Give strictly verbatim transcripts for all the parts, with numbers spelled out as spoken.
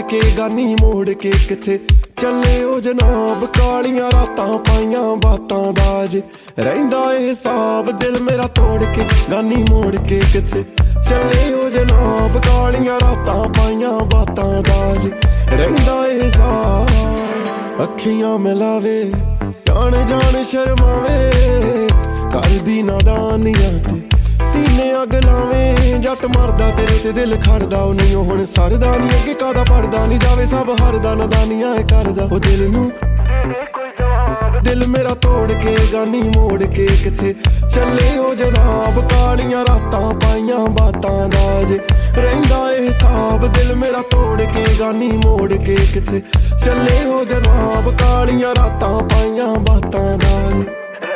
ਕੇ ਗਾਨੀ ਮੋੜ ਕੇ ਕਿੱਥੇ ਚੱਲੇ ਉਹ ਜਨਾਬ ਕਾਲੀਆਂ ਰਾਤਾਂ ਪਾਈਆਂ ਬਾਤਾਂ ਦਾ ਜੇ ਰਹਿੰਦਾ ਏ ਹਿਸਾਬ ਦਿਲ ਮੇਰਾ ਤੋੜ ਕੇ ਗਾਨੀ ਮੋੜ ਕੇ ਕਿੱਥੇ ਚੱਲੇ ਉਹ ਜਨਾਬ ਕਾਲੀਆਂ ਰਾਤਾਂ ਪਾਈਆਂ ਬਾਤਾਂ ਦਾ ਜੇ ਰਹਿੰਦਾ ਏ ਹਿਸਾਬ ਅੱਖੀਆਂ ਮਿਲਾਵੇ ਜਾਣ ਜਾਣ ਸ਼ਰਮਾਵੇ ਕਰਦੀ ਨਾਦਾਨੀਆਂ ਤੇ ਸੀਨੇ ਅੱਗ ਲਾਵੇਂ ਜੱਟ ਮਰਦਾ ਤੇਰੇ ਤੇ ਦਿਲ ਖੜਦਾ ਉਹ ਨਹੀਂ ਹੁਣ ਸਰਦਾ ਨੀ ਅੱਗੇ ਕਾਦਾ ਪੜਦਾ ਨੀ ਜਾਵੇ ਸਭ ਹਰਦਾ ਨਦਾਨੀਆਂ ਕਰਦਾ ਉਹ ਦਿਲ ਨੂੰ ਦਿਲ ਮੇਰਾ ਤੋੜ ਕੇ ਗਾਨੀ ਮੋੜ ਕੇ ਕਿੱਥੇ ਚੱਲੇ ਉਹ ਜਨਾਬ ਕਾਲੀਆਂ ਰਾਤਾਂ ਪਾਈਆਂ ਬਾਤਾਂ ਦਾ ਜੇ ਰਹਿੰਦਾ ਏ ਹਿਸਾਬ ਦਿਲ ਮੇਰਾ ਤੋੜ ਕੇ ਗਾਨੀ ਮੋੜ ਕੇ ਕਿੱਥੇ ਚੱਲੇ ਉਹ ਜਨਾਬ ਕਾਲੀਆਂ ਰਾਤਾਂ ਪਾਈਆਂ ਬਾਤਾਂ ਦਾ ਜੇ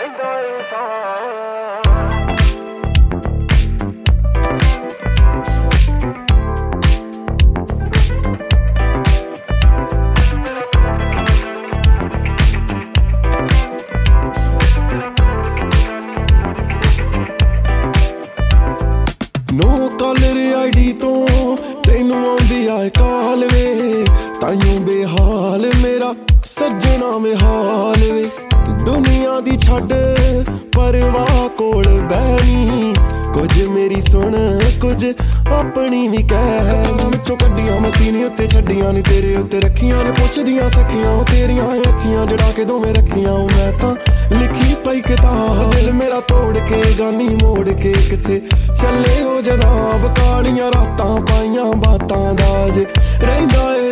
ਨੋ ਕਾਲਰ ਆਈਡੀ ਤੋਂ ਤੈਨੂੰ ਆਉਂਦੀ ਆਏ ਕਾਲ ਵੇ ਤਾਈਓ ਬੇਹਾਲ ਮੇਰਾ ਸੱਜਣਾ ਮੇਹਾਲ ਵੇ ਦੁਨੀਆ ਦੀ ਛੱਡ ਪਰਵਾਹ ਕੋਲ ਬਹਿਨੀ ਕੁਝ ਮੇਰੀ ਸੁਣ ਕੁਝ ਆਪਣੀ ਵੀ ਕਹਿ ਵਿੱਚੋਂ ਕੱਢੀਆਂ ਮਸੀਨੀ ਉੱਤੇ ਛੱਡੀਆਂ ਨੀ ਤੇਰੇ ਉੱਤੇ ਰੱਖੀਆਂ ਨੇ ਪੁੱਛਦੀਆਂ ਸਖੀਆਂ ਉਹ ਤੇਰੀਆਂ ਅੱਖੀਆਂ ਜੜਾ ਕੇ ਦੋਵੇਂ ਰੱਖੀਆਂ ਉਹ ਮੈਂ ਤਾਂ ਲਿਖੀ ਪਈ ਕਿਤਾਬ ਦਿਲ ਮੇਰਾ ਤੋੜ ਕੇ ਗਾਨੀ ਮੋੜ ਕੇ ਕਿੱਥੇ ਚੱਲੇ ਉਹ ਜਨਾਬ ਕਾਲੀਆਂ ਰਾਤਾਂ ਪਾਈਆਂ ਬਾਤਾਂ ਦਾ ਜੇ ਰਹਿੰਦਾ ਏ